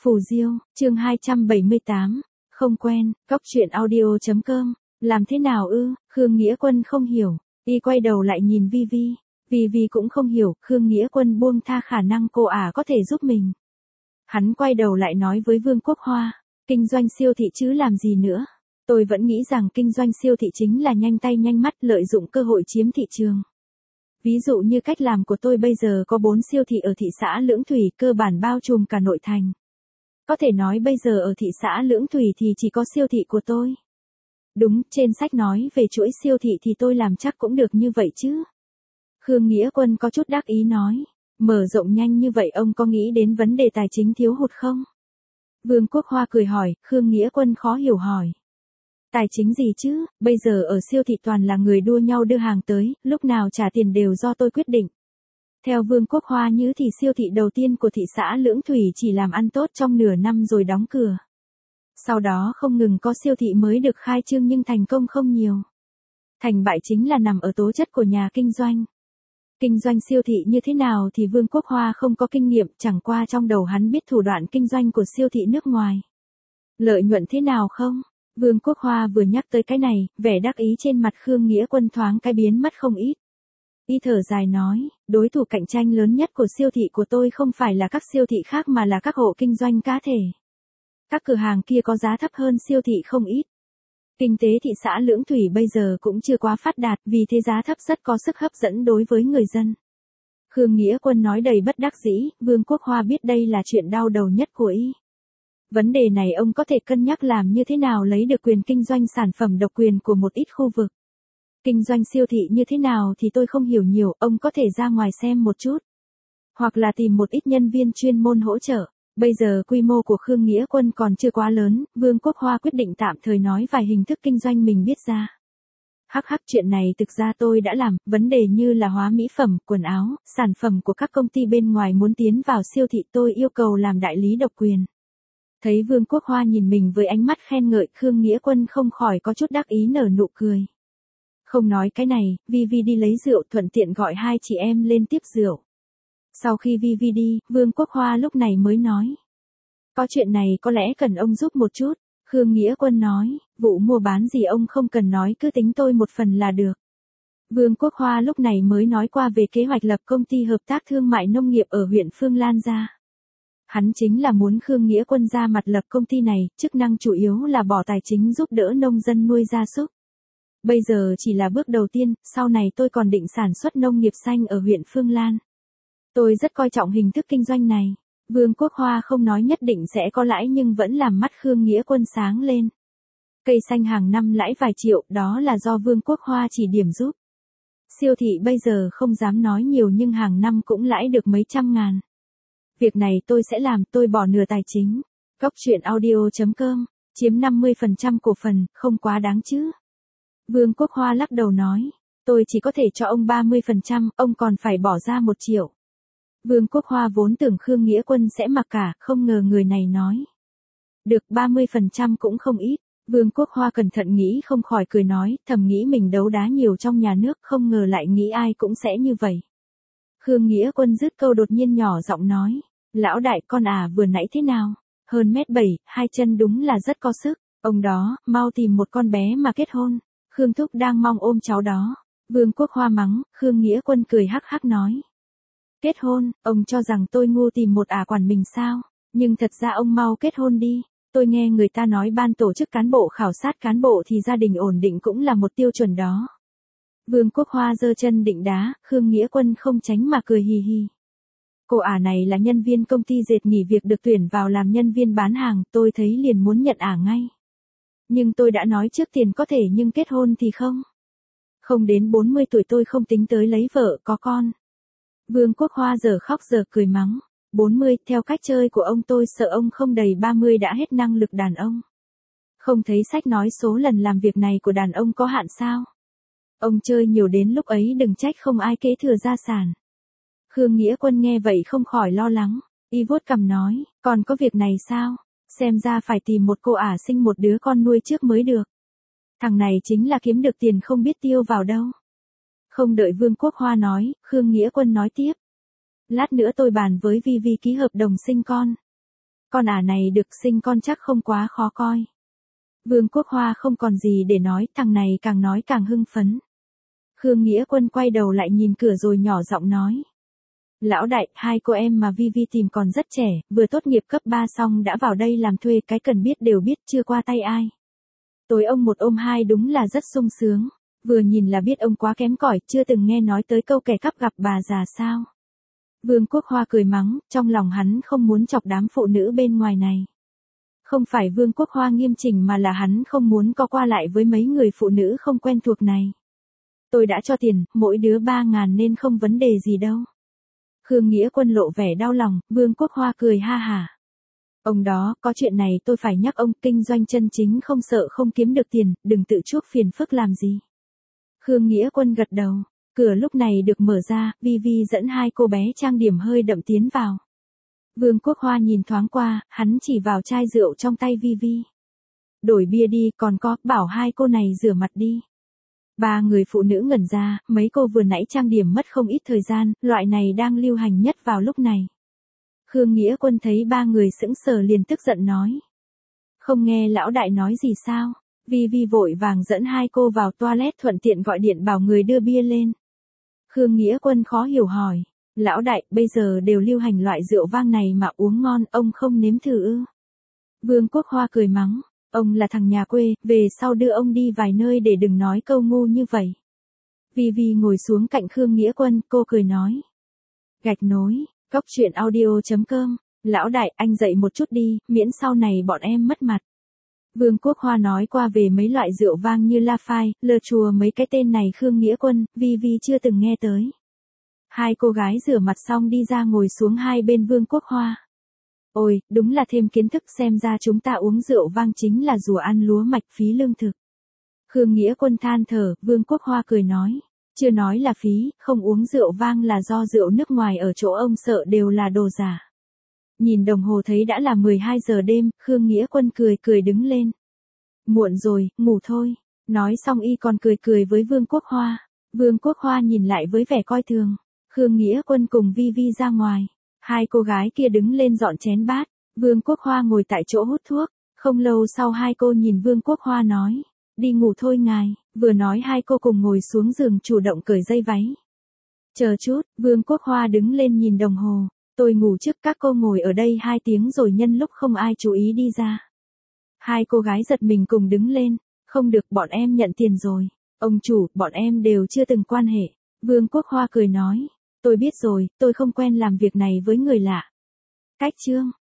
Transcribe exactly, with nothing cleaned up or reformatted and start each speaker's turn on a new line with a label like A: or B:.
A: Phù Diêu, chương hai trăm bảy mươi tám, không quen, góc truyện audio chấm com, làm thế nào ư, Khương Nghĩa Quân không hiểu, y quay đầu lại nhìn Vi Vi, Vi Vi cũng không hiểu, Khương Nghĩa Quân buông tha khả năng cô ả có thể giúp mình. Hắn quay đầu lại nói với Vương Quốc Hoa, kinh doanh siêu thị chứ làm gì nữa, tôi vẫn nghĩ rằng kinh doanh siêu thị chính là nhanh tay nhanh mắt lợi dụng cơ hội chiếm thị trường. Ví dụ như cách làm của tôi bây giờ có bốn siêu thị ở thị xã Lưỡng Thủy cơ bản bao trùm cả nội thành. Có thể nói bây giờ ở thị xã Lưỡng Thủy thì chỉ có siêu thị của tôi. Đúng, trên sách nói về chuỗi siêu thị thì tôi làm chắc cũng được như vậy chứ. Khương Nghĩa Quân có chút đắc ý nói, mở rộng nhanh như vậy ông có nghĩ đến vấn đề tài chính thiếu hụt không? Vương Quốc Hoa cười hỏi, Khương Nghĩa Quân khó hiểu hỏi. Tài chính gì chứ, bây giờ ở siêu thị toàn là người đua nhau đưa hàng tới, lúc nào trả tiền đều do tôi quyết định. Theo Vương Quốc Hoa như thì siêu thị đầu tiên của thị xã Lưỡng Thủy chỉ làm ăn tốt trong nửa năm rồi đóng cửa. Sau đó không ngừng có siêu thị mới được khai trương nhưng thành công không nhiều. Thành bại chính là nằm ở tố chất của nhà kinh doanh. Kinh doanh siêu thị như thế nào thì Vương Quốc Hoa không có kinh nghiệm, chẳng qua trong đầu hắn biết thủ đoạn kinh doanh của siêu thị nước ngoài. Lợi nhuận thế nào không? Vương Quốc Hoa vừa nhắc tới cái này, vẻ đắc ý trên mặt Khương Nghĩa Quân thoáng cái biến mất không ít. Y thở dài nói, đối thủ cạnh tranh lớn nhất của siêu thị của tôi không phải là các siêu thị khác mà là các hộ kinh doanh cá thể. Các cửa hàng kia có giá thấp hơn siêu thị không ít. Kinh tế thị xã Lưỡng Thủy bây giờ cũng chưa quá phát đạt, vì thế giá thấp rất có sức hấp dẫn đối với người dân. Khương Nghĩa Quân nói đầy bất đắc dĩ, Vương Quốc Hoa biết đây là chuyện đau đầu nhất của y. Vấn đề này ông có thể cân nhắc làm như thế nào lấy được quyền kinh doanh sản phẩm độc quyền của một ít khu vực. Kinh doanh siêu thị như thế nào thì tôi không hiểu nhiều, ông có thể ra ngoài xem một chút. Hoặc là tìm một ít nhân viên chuyên môn hỗ trợ. Bây giờ quy mô của Khương Nghĩa Quân còn chưa quá lớn, Vương Quốc Hoa quyết định tạm thời nói vài hình thức kinh doanh mình biết ra. Hắc hắc, chuyện này thực ra tôi đã làm, vấn đề như là hóa mỹ phẩm, quần áo, sản phẩm của các công ty bên ngoài muốn tiến vào siêu thị tôi yêu cầu làm đại lý độc quyền. Thấy Vương Quốc Hoa nhìn mình với ánh mắt khen ngợi, Khương Nghĩa Quân không khỏi có chút đắc ý nở nụ cười. Không nói cái này, Vi Vi đi lấy rượu thuận tiện gọi hai chị em lên tiếp rượu. Sau khi Vi Vi đi, Vương Quốc Hoa lúc này mới nói. Có chuyện này có lẽ cần ông giúp một chút. Khương Nghĩa Quân nói, vụ mua bán gì ông không cần nói cứ tính tôi một phần là được. Vương Quốc Hoa lúc này mới nói qua về kế hoạch lập công ty hợp tác thương mại nông nghiệp ở huyện Phương Lan ra. Hắn chính là muốn Khương Nghĩa Quân ra mặt lập công ty này, chức năng chủ yếu là bỏ tài chính giúp đỡ nông dân nuôi gia súc. Bây giờ chỉ là bước đầu tiên, sau này tôi còn định sản xuất nông nghiệp xanh ở huyện Phương Lan. Tôi rất coi trọng hình thức kinh doanh này. Vương Quốc Hoa không nói nhất định sẽ có lãi nhưng vẫn làm mắt Khương Nghĩa Quân sáng lên. Cây xanh hàng năm lãi vài triệu, đó là do Vương Quốc Hoa chỉ điểm giúp. Siêu thị bây giờ không dám nói nhiều nhưng hàng năm cũng lãi được mấy trăm ngàn. Việc này tôi sẽ làm, tôi bỏ nửa tài chính. Góc truyện audio chấm com, chiếm năm mươi phần trăm cổ phần, không quá đáng chứ. Vương Quốc Hoa lắc đầu nói, tôi chỉ có thể cho ông ba mươi phần trăm, ông còn phải bỏ ra một triệu. Vương Quốc Hoa vốn tưởng Khương Nghĩa Quân sẽ mặc cả, không ngờ người này nói. Được ba mươi phần trăm cũng không ít. Vương Quốc Hoa cẩn thận nghĩ không khỏi cười nói, thầm nghĩ mình đấu đá nhiều trong nhà nước, không ngờ lại nghĩ ai cũng sẽ như vậy. Khương Nghĩa Quân dứt câu đột nhiên nhỏ giọng nói, lão đại con à vừa nãy thế nào, hơn mét bảy, hai chân đúng là rất có sức, ông đó, mau tìm một con bé mà kết hôn, Khương Thúc đang mong ôm cháu đó. Vương Quốc Hoa mắng, Khương Nghĩa Quân cười hắc hắc nói. Kết hôn, ông cho rằng tôi ngu tìm một ả quản mình sao, nhưng thật ra ông mau kết hôn đi, tôi nghe người ta nói ban tổ chức cán bộ khảo sát cán bộ thì gia đình ổn định cũng là một tiêu chuẩn đó. Vương Quốc Hoa giơ chân định đá, Khương Nghĩa Quân không tránh mà cười hì hì. Cô ả này là nhân viên công ty dệt nghỉ việc được tuyển vào làm nhân viên bán hàng, tôi thấy liền muốn nhận ả ngay. Nhưng tôi đã nói trước tiền có thể nhưng kết hôn thì không. Không đến bốn mươi tuổi tôi không tính tới lấy vợ có con. Vương Quốc Hoa giờ khóc giờ cười mắng. bốn mươi, theo cách chơi của ông tôi sợ ông không đầy ba mươi đã hết năng lực đàn ông. Không thấy sách nói số lần làm việc này của đàn ông có hạn sao? Ông chơi nhiều đến lúc ấy đừng trách không ai kế thừa gia sản. Khương Nghĩa Quân nghe vậy không khỏi lo lắng. Y vuốt cằm nói, còn có việc này sao? Xem ra phải tìm một cô ả sinh một đứa con nuôi trước mới được. Thằng này chính là kiếm được tiền không biết tiêu vào đâu. Không đợi Vương Quốc Hoa nói, Khương Nghĩa Quân nói tiếp. Lát nữa tôi bàn với Vi Vi ký hợp đồng sinh con. Con ả này được sinh con chắc không quá khó coi. Vương Quốc Hoa không còn gì để nói, thằng này càng nói càng hưng phấn. Khương Nghĩa Quân quay đầu lại nhìn cửa rồi nhỏ giọng nói. Lão đại, hai cô em mà Vi Vi tìm còn rất trẻ, vừa tốt nghiệp cấp ba xong đã vào đây làm thuê, cái cần biết đều biết, chưa qua tay ai. Tối ông một ôm hai đúng là rất sung sướng, vừa nhìn là biết ông quá kém cỏi, chưa từng nghe nói tới câu kẻ cắp gặp bà già sao. Vương Quốc Hoa cười mắng, trong lòng hắn không muốn chọc đám phụ nữ bên ngoài này. Không phải Vương Quốc Hoa nghiêm chỉnh mà là hắn không muốn có qua lại với mấy người phụ nữ không quen thuộc này. Tôi đã cho tiền, mỗi đứa ba ngàn nên không vấn đề gì đâu. Khương Nghĩa Quân lộ vẻ đau lòng, Vương Quốc Hoa cười ha hả. Ông đó, có chuyện này tôi phải nhắc ông, kinh doanh chân chính không sợ không kiếm được tiền, đừng tự chuốc phiền phức làm gì. Khương Nghĩa Quân gật đầu, cửa lúc này được mở ra, Vi Vi dẫn hai cô bé trang điểm hơi đậm tiến vào. Vương Quốc Hoa nhìn thoáng qua, hắn chỉ vào chai rượu trong tay Vi Vi. Đổi bia đi, còn có, bảo hai cô này rửa mặt đi. Ba người phụ nữ ngẩn ra, mấy cô vừa nãy trang điểm mất không ít thời gian, loại này đang lưu hành nhất vào lúc này. Khương Nghĩa Quân thấy ba người sững sờ liền tức giận nói. Không nghe lão đại nói gì sao? Vi Vi vội vàng dẫn hai cô vào toilet thuận tiện gọi điện bảo người đưa bia lên. Khương Nghĩa Quân khó hiểu hỏi. Lão đại, bây giờ đều lưu hành loại rượu vang này mà uống ngon, ông không nếm thử ư? Vương Quốc Hoa cười mắng. Ông là thằng nhà quê, về sau đưa ông đi vài nơi để đừng nói câu ngu như vậy. Vi Vi ngồi xuống cạnh Khương Nghĩa Quân, cô cười nói. Gạch nối, cóc truyện audio chấm com, lão đại, anh dậy một chút đi, miễn sau này bọn em mất mặt. Vương Quốc Hoa nói qua về mấy loại rượu vang như La Phai, Lơ Chùa, mấy cái tên này Khương Nghĩa Quân, Vi Vi chưa từng nghe tới. Hai cô gái rửa mặt xong đi ra ngồi xuống hai bên Vương Quốc Hoa. Ôi, đúng là thêm kiến thức, xem ra chúng ta uống rượu vang chính là rùa ăn lúa mạch phí lương thực. Khương Nghĩa Quân than thở, Vương Quốc Hoa cười nói. Chưa nói là phí, không uống rượu vang là do rượu nước ngoài ở chỗ ông sợ đều là đồ giả. Nhìn đồng hồ thấy đã là mười hai giờ đêm, Khương Nghĩa Quân cười cười đứng lên. Muộn rồi, ngủ thôi. Nói xong y còn cười cười với Vương Quốc Hoa. Vương Quốc Hoa nhìn lại với vẻ coi thường. Khương Nghĩa Quân cùng Vi Vi ra ngoài. Hai cô gái kia đứng lên dọn chén bát. Vương Quốc Hoa ngồi tại chỗ hút thuốc. Không lâu sau hai cô nhìn Vương Quốc Hoa nói. Đi ngủ thôi ngài. Vừa nói hai cô cùng ngồi xuống giường chủ động cởi dây váy. Chờ chút, Vương Quốc Hoa đứng lên nhìn đồng hồ. Tôi ngủ trước, các cô ngồi ở đây hai tiếng rồi nhân lúc không ai chú ý đi ra. Hai cô gái giật mình cùng đứng lên. Không được, bọn em nhận tiền rồi. Ông chủ, bọn em đều chưa từng quan hệ. Vương Quốc Hoa cười nói. Tôi biết rồi, tôi không quen làm việc này với người lạ. Cách chương.